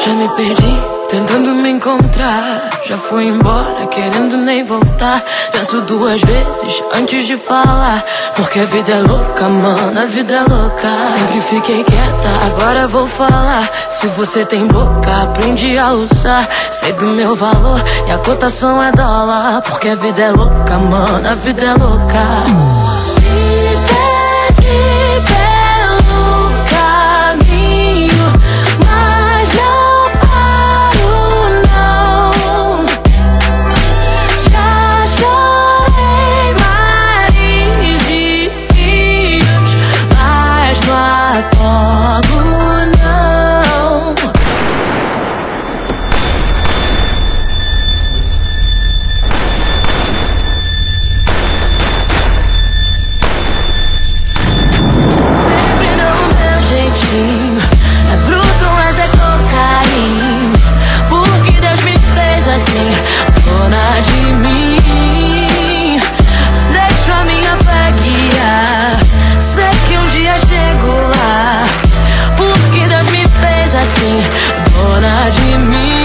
Já me perdi, tentando me encontrar. Já fui embora, querendo nem voltar. Penso duas vezes antes de falar, porque a vida é louca, mano, a vida é louca. Sempre fiquei quieta, agora vou falar. Se você tem boca, aprende a usar. Sei do meu valor e a cotação é dólar, porque a vida é louca, mano, a vida é louca. Me pede pelo caminho, mas não paro, não. Já chorei mares e rios, mas não afogo, não. Sempre no meu jeitinho, é bruto, mas é cocaína. Porque Deus me fez assim, dona de mim. Deixo a minha fé guiar, sei que um dia chego lá. Porque Deus me fez assim, dona de mim.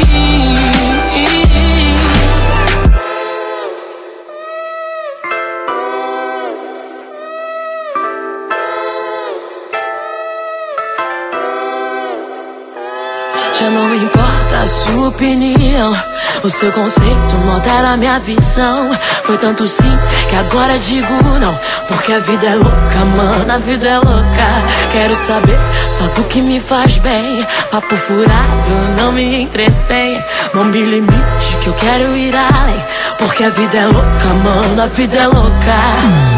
Já não importa a sua opinião, o seu conceito não altera a minha visão. Foi tanto sim que agora digo não, porque a vida é louca, mano, a vida é louca. Quero saber só do que me faz bem. Papo furado não me entretém. Não me limite que eu quero ir além, porque a vida é louca, mano, a vida é louca.